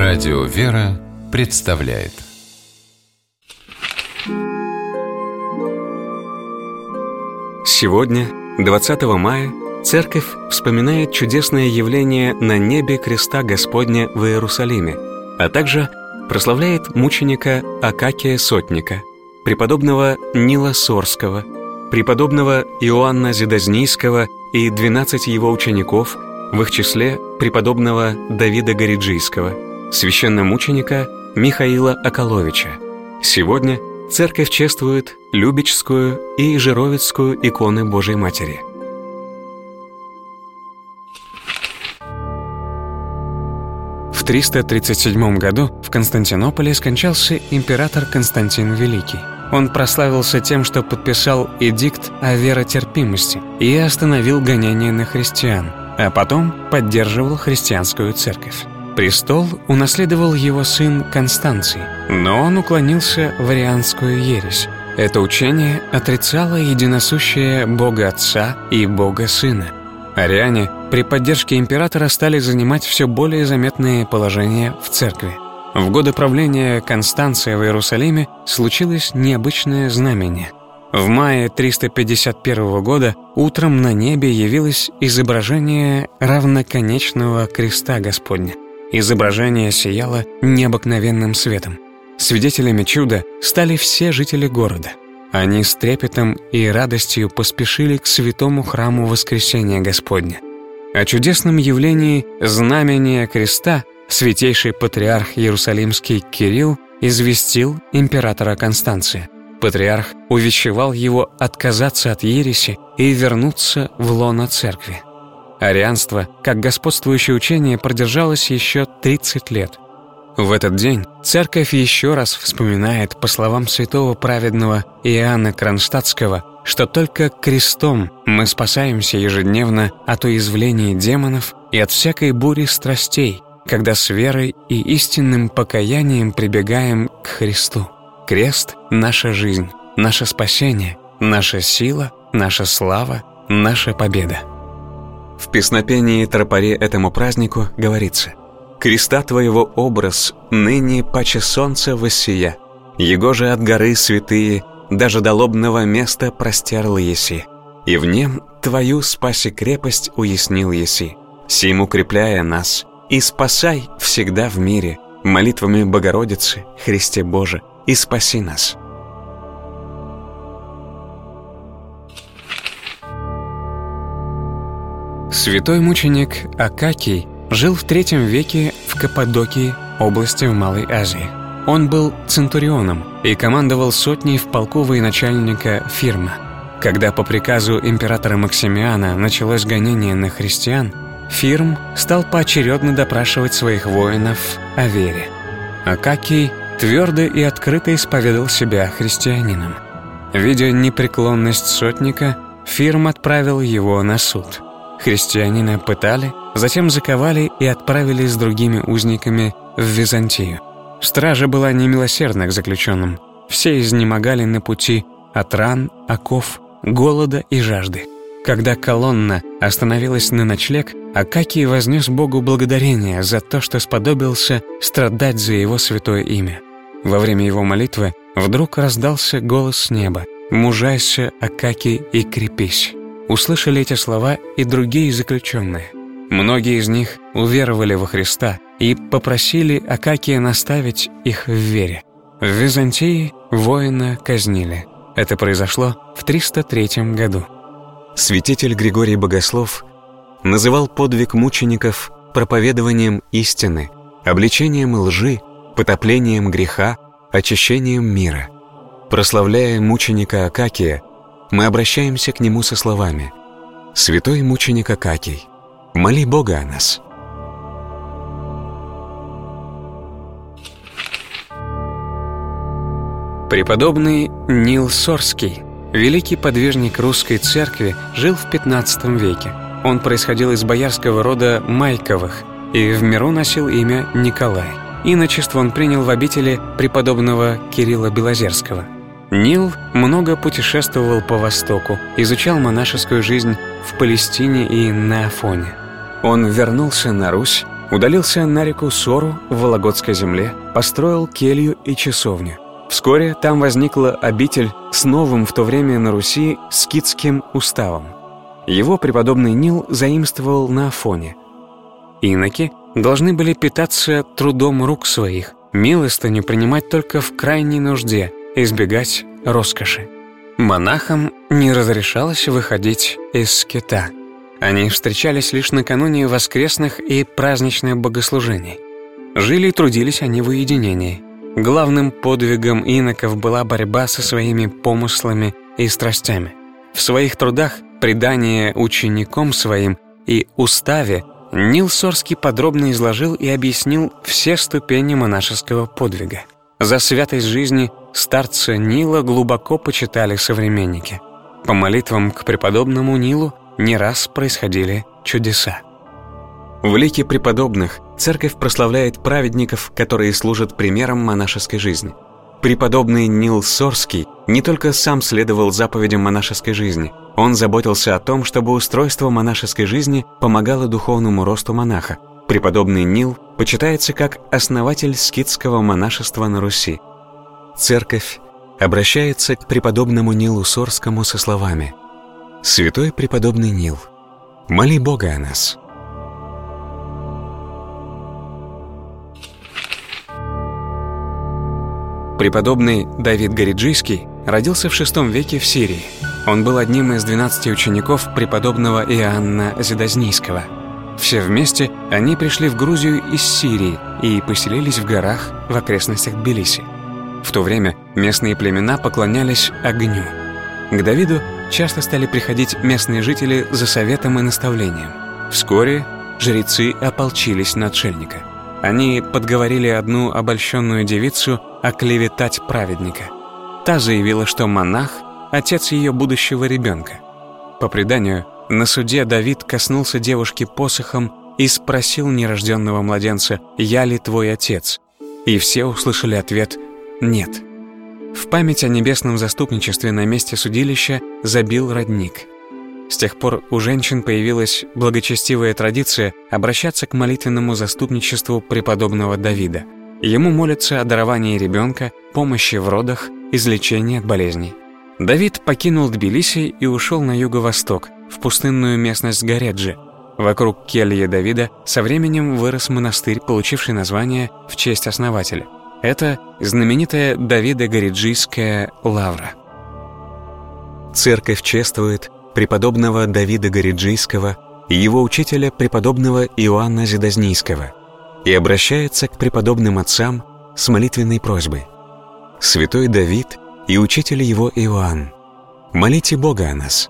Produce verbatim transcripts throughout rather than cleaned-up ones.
Радио «Вера» представляет. Сегодня, двадцатого мая, Церковь вспоминает чудесное явление на небе креста Господня в Иерусалиме, а также прославляет мученика Акакия Сотника, преподобного Нила Сорского, преподобного Иоанна Зидознийского и двенадцать его учеников, в их числе преподобного Давида Гориджийского, священномученика Михаила Околовича. Сегодня Церковь чествует Любечскую и Жировицкую иконы Божией Матери. В триста тридцать седьмом году в Константинополе скончался император Константин Великий. Он прославился тем, что подписал эдикт о веротерпимости и остановил гонения на христиан, а потом поддерживал христианскую церковь. Престол унаследовал его сын Констанций, но он уклонился в арианскую ересь. Это учение отрицало единосущее Бога Отца и Бога Сына. Ариане при поддержке императора стали занимать все более заметные положения в церкви. В годы правления Констанция в Иерусалиме случилось необычное знамение. В мае триста пятьдесят первого года утром на небе явилось изображение равноконечного креста Господня. Изображение сияло необыкновенным светом. Свидетелями чуда стали все жители города. Они с трепетом и радостью поспешили к святому храму Воскресения Господня. О чудесном явлении знамения креста святейший патриарх Иерусалимский Кирилл известил императора Констанция. Патриарх увещевал его отказаться от ереси и вернуться в лоно церкви. Арианство, как господствующее учение, продержалось еще тридцать лет. В этот день церковь еще раз вспоминает, по словам святого праведного Иоанна Кронштадтского, что только крестом мы спасаемся ежедневно от уязвлений демонов и от всякой бури страстей, когда с верой и истинным покаянием прибегаем к Христу. Крест — наша жизнь, наше спасение, наша сила, наша слава, наша победа. В песнопении тропаре этому празднику говорится: «Креста твоего образ ныне паче солнца воссия, его же от горы святые даже до лобного места простерл еси, и в нем твою спаси крепость уяснил еси, сим укрепляя нас, и спасай всегда в мире молитвами Богородицы, Христе Боже, и спаси нас». Святой мученик Акакий жил в третьем веке в Каппадокии, области в Малой Азии. Он был центурионом и командовал сотней в полку военачальника Фирма. Когда по приказу императора Максимиана началось гонение на христиан, Фирм стал поочередно допрашивать своих воинов о вере. Акакий твердо и открыто исповедал себя христианином. Видя непреклонность сотника, Фирм отправил его на суд. Христианина пытали, затем заковали и отправили с другими узниками в Византию. Стража была немилосердна к заключенным. Все изнемогали на пути от ран, оков, голода и жажды. Когда колонна остановилась на ночлег, Акакий вознес Богу благодарение за то, что сподобился страдать за его святое имя. Во время его молитвы вдруг раздался голос с неба: «Мужайся, Акакий, и крепись». Услышали эти слова и другие заключенные. Многие из них уверовали во Христа и попросили Акакия наставить их в вере. В Византии воина казнили. Это произошло в триста третьем году. Святитель Григорий Богослов называл подвиг мучеников проповедованием истины, обличением лжи, потоплением греха, очищением мира. Прославляя мученика Акакия, мы обращаемся к нему со словами: «Святой мученик Акакий, моли Бога о нас». Преподобный Нил Сорский, великий подвижник русской церкви, жил в пятнадцатом веке. Он происходил из боярского рода Майковых и в миру носил имя Николай. Иночество он принял в обители преподобного Кирилла Белозерского. Нил много путешествовал по Востоку, изучал монашескую жизнь в Палестине и на Афоне. Он вернулся на Русь Удалился на реку Сору в Вологодской земле, построил келью и часовню. Вскоре там возникла обитель с новым в то время на Руси скитским уставом. Его преподобный Нил заимствовал на Афоне. Иноки должны были питаться трудом рук своих, милостыню принимать только в крайней нужде, избегать роскоши. Монахам не разрешалось выходить из скита. Они встречались лишь накануне воскресных и праздничных богослужений. Жили и трудились они в уединении. Главным подвигом иноков была борьба со своими помыслами и страстями. В своих трудах «Предание учеником своим» и «Уставе» Нил Сорский подробно изложил и объяснил все ступени монашеского подвига. За святость жизни старца Нила глубоко почитали современники. По молитвам к преподобному Нилу не раз происходили чудеса. В лике преподобных церковь прославляет праведников, которые служат примером монашеской жизни. Преподобный Нил Сорский не только сам следовал заповедям монашеской жизни, он заботился о том, чтобы устройство монашеской жизни помогало духовному росту монаха. Преподобный Нил почитается как основатель скитского монашества на Руси. Церковь обращается к преподобному Нилу Сорскому со словами: «Святой преподобный Нил, моли Бога о нас». Преподобный Давид Гориджийский родился в шестом веке в Сирии. Он был одним из двенадцати учеников преподобного Иоанна Зидознийского. Все вместе они пришли в Грузию из Сирии и поселились в горах в окрестностях Тбилиси. В то время местные племена поклонялись огню. К Давиду часто стали приходить местные жители за советом и наставлением. Вскоре жрецы ополчились на отшельника. Они подговорили одну обольщенную девицу оклеветать праведника. Та заявила, что монах — отец ее будущего ребенка. По преданию, на суде Давид коснулся девушки посохом и спросил нерожденного младенца: «Я ли твой отец?» И все услышали ответ «нет». В память о небесном заступничестве на месте судилища забил родник. С тех пор у женщин появилась благочестивая традиция обращаться к молитвенному заступничеству преподобного Давида. Ему молятся о даровании ребенка, помощи в родах, излечении от болезней. Давид покинул Тбилиси и ушел на юго-восток, в пустынную местность Гореджи. Вокруг кельи Давида со временем вырос монастырь, получивший название в честь основателя. Это знаменитая Давидо-Гориджийская лавра. Церковь чествует преподобного Давида Гориджийского и его учителя преподобного Иоанна Зидознийского и обращается к преподобным отцам с молитвенной просьбой: «Святой Давид и учитель его Иоанн, молите Бога о нас».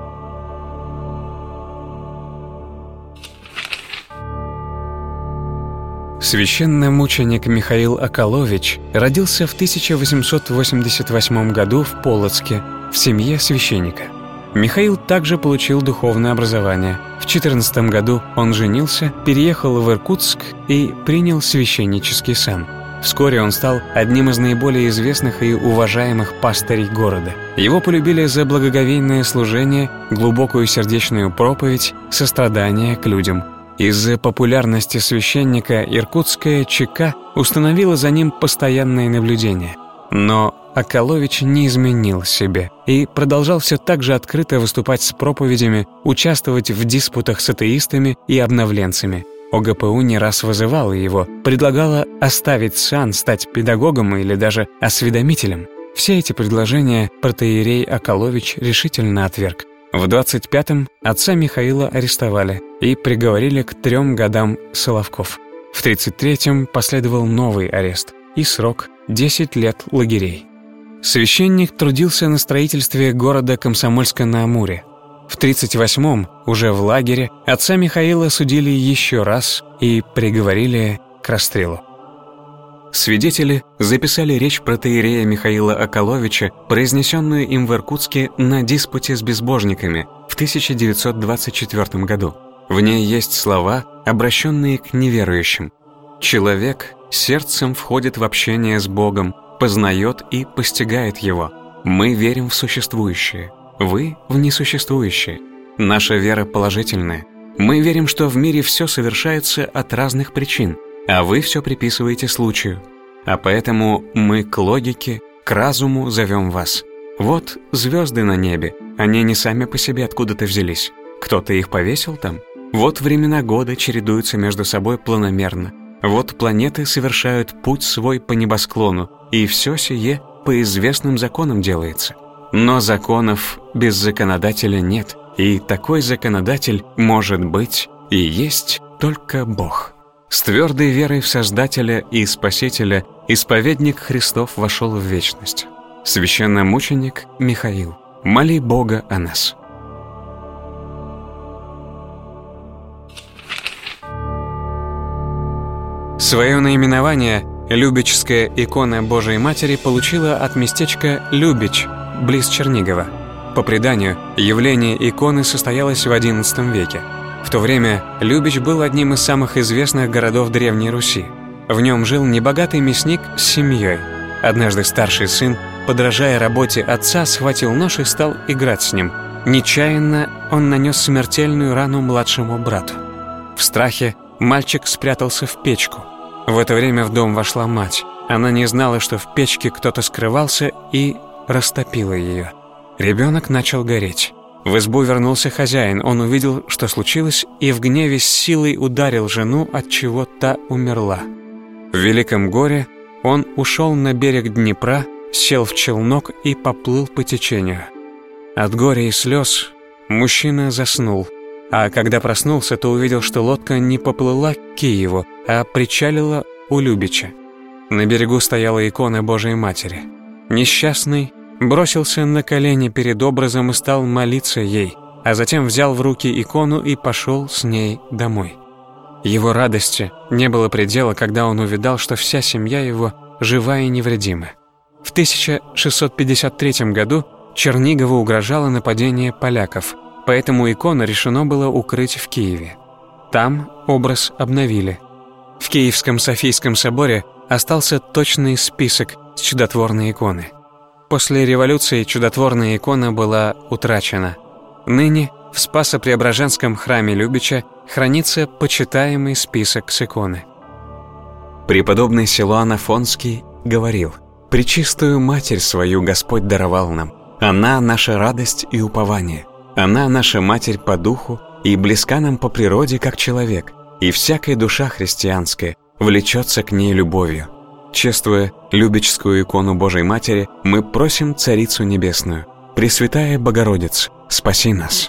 Священномученик Михаил Околович родился в тысяча восемьсот восемьдесят восьмом году в Полоцке в семье священника. Михаил также получил духовное образование. В четырнадцатом году он женился, переехал в Иркутск и принял священнический сан. Вскоре он стал одним из наиболее известных и уважаемых пастырей города. Его полюбили за благоговейное служение, глубокую сердечную проповедь, сострадание к людям. Из-за популярности священника иркутская ЧК установила за ним постоянное наблюдение. Но Околович не изменил себе и продолжал все так же открыто выступать с проповедями, участвовать в диспутах с атеистами и обновленцами. ОГПУ не раз вызывала его, предлагала оставить сан, стать педагогом или даже осведомителем. Все эти предложения протоиерей Околович решительно отверг. В двадцать пятом отца Михаила арестовали и приговорили к трем годам Соловков. В тридцать третьем последовал новый арест и срок десять лет лагерей. Священник трудился на строительстве города Комсомольска-на-Амуре. В тридцать восьмом, уже в лагере, отца Михаила судили еще раз и приговорили к расстрелу. Свидетели записали речь протоиерея Михаила Околовича, произнесенную им в Иркутске на диспуте с безбожниками в тысяча девятьсот двадцать четвёртом году. В ней есть слова, обращенные к неверующим. «Человек сердцем входит в общение с Богом, познает и постигает Его. Мы верим в существующее, вы — в несуществующее. Наша вера положительная. Мы верим, что в мире все совершается от разных причин, а вы все приписываете случаю. А поэтому мы к логике, к разуму зовем вас. Вот звезды на небе, они не сами по себе откуда-то взялись. Кто-то их повесил там. Вот времена года чередуются между собой планомерно. Вот планеты совершают путь свой по небосклону, и все сие по известным законам делается. Но законов без законодателя нет, и такой законодатель может быть и есть только Бог. С твердой верой в Создателя и Спасителя исповедник Христов вошел в вечность. Священномученик Михаил, моли Бога о нас. Свое наименование Любечская икона Божией Матери получила от местечка Любеч, близ Чернигова. По преданию, явление иконы состоялось в одиннадцатом веке. В то время Любеч был одним из самых известных городов Древней Руси. В нем жил небогатый мясник с семьей. Однажды старший сын, подражая работе отца, схватил нож и стал играть с ним. Нечаянно он нанес смертельную рану младшему брату. В страхе мальчик спрятался в печку. В это время в дом вошла мать. Она не знала, что в печке кто-то скрывался, и растопила ее. Ребенок начал гореть. В избу вернулся хозяин. Он увидел, что случилось, и в гневе с силой ударил жену, отчего та умерла. В великом горе он ушел на берег Днепра, сел в челнок и поплыл по течению. От горя и слез мужчина заснул, а когда проснулся, то увидел, что лодка не поплыла к Киеву, а причалила у Любеча. На берегу стояла икона Божией Матери. Несчастный бросился на колени перед образом и стал молиться ей, а затем взял в руки икону и пошел с ней домой. Его радости не было предела, когда он увидал, что вся семья его жива и невредима. В тысяча шестьсот пятьдесят третьем году Чернигову угрожало нападение поляков, поэтому икону решено было укрыть в Киеве. Там образ обновили. В Киевском Софийском соборе остался точный список с чудотворной иконы. После революции чудотворная икона была утрачена. Ныне в Спасо-Преображенском храме Любеча хранится почитаемый список с иконы. Преподобный Силуан Афонский говорил: «Пречистую Матерь свою Господь даровал нам. Она наша радость и упование. Она наша Матерь по духу и близка нам по природе, как человек, и всякая душа христианская влечется к ней любовью». Чествуя Любечскую икону Божией Матери, мы просим Царицу Небесную: Пресвятая Богородица, спаси нас.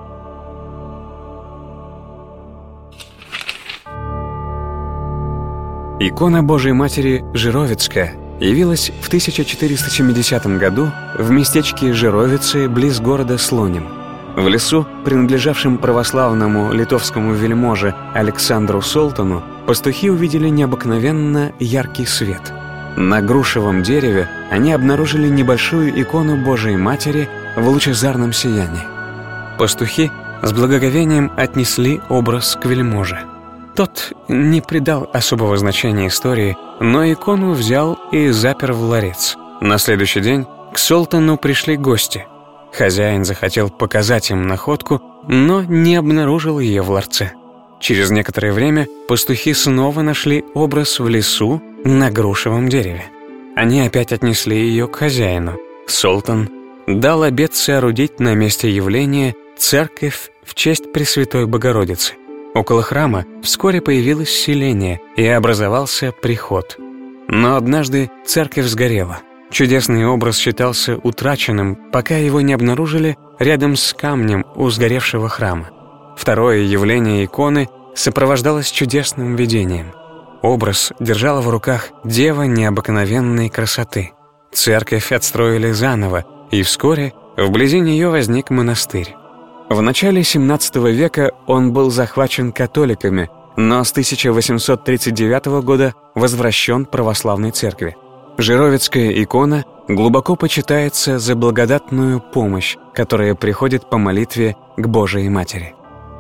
Икона Божией Матери Жировицкая явилась в тысяча четыреста семидесятом году в местечке Жировицы близ города Слоним. В лесу, принадлежавшем православному литовскому вельможе Александру Солтону, пастухи увидели необыкновенно яркий свет. На грушевом дереве они обнаружили небольшую икону Божией Матери в лучезарном сиянии. Пастухи с благоговением отнесли образ к вельможе. Тот не придал особого значения истории, но икону взял и запер в ларец. На следующий день к Солтону пришли гости. Хозяин захотел показать им находку, но не обнаружил ее в ларце. Через некоторое время пастухи снова нашли образ в лесу на грушевом дереве. Они опять отнесли ее к хозяину. Солтон дал обет соорудить на месте явления церковь в честь Пресвятой Богородицы. Около храма вскоре появилось селение и образовался приход. Но однажды церковь сгорела. Чудесный образ считался утраченным, пока его не обнаружили рядом с камнем у сгоревшего храма. Второе явление иконы сопровождалось чудесным видением. Образ держала в руках дева необыкновенной красоты. Церковь отстроили заново, и вскоре вблизи нее возник монастырь. В начале семнадцатого века он был захвачен католиками, но с тысяча восемьсот тридцать девятого года возвращен православной церкви. Жировицкая икона глубоко почитается за благодатную помощь, которая приходит по молитве к Божией Матери.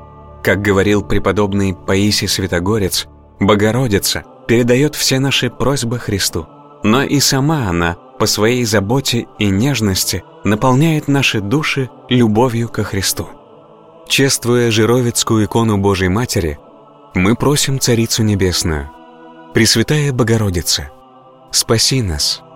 Как говорил преподобный Паисий Святогорец, Богородица передает все наши просьбы Христу, но и сама она по своей заботе и нежности наполняет наши души любовью ко Христу. Чествуя Жировицкую икону Божьей Матери, мы просим Царицу Небесную: Пресвятая Богородица, спаси нас.